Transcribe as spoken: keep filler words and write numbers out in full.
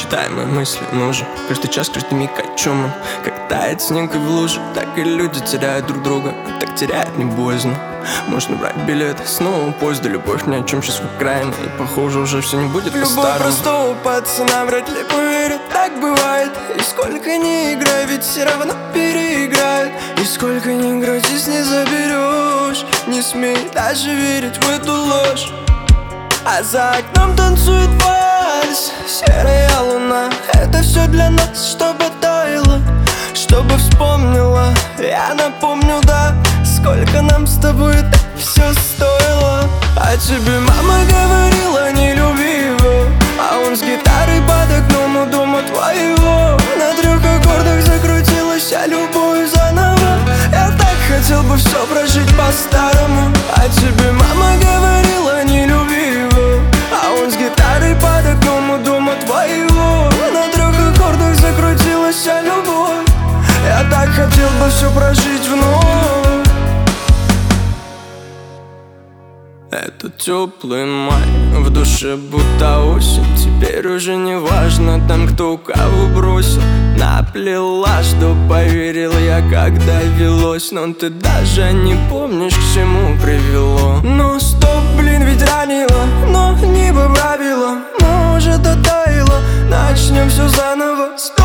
читаем мои мысли, но уже каждый час, каждый миг о чем он. Как тает снег и в луже, так и люди теряют друг друга. Так терять не боязно. Можно брать билеты, снова поезд, да любовь ни о чем сейчас в Украине. И похоже уже все не будет по-старому. Любовь простого пацана вряд ли поверит, так бывает. И сколько ни играй, ведь все равно переиграют. И сколько ни играй, здесь не заберешь. Не смей даже верить в эту ложь. А за окном танцует вальс, серая луна. Это все для нас, чтобы таяло, чтобы вспомнила. Я напомню, да, сколько нам с тобой это все стоило. А тебе мама говорила, не люби его, а он с гитарой под окном у дома твоего. На трех аккордах закрутилась а любовь заново. Я так хотел бы все прожить по-старому. А тебе мама говорила, не люби его, а он с гитарой под окном у дома твоего. На трех аккордах закрутилась а любовь. Я так хотел бы все прожить вновь. Это теплый май, в душе будто осень. Теперь уже не важно там, кто кого бросил. Наплела, что поверил я, когда велось. Но ты даже не помнишь, к чему привело. Ну стоп, блин, ведь ранило, но не поправила. Может, оттаяло, начнем все заново.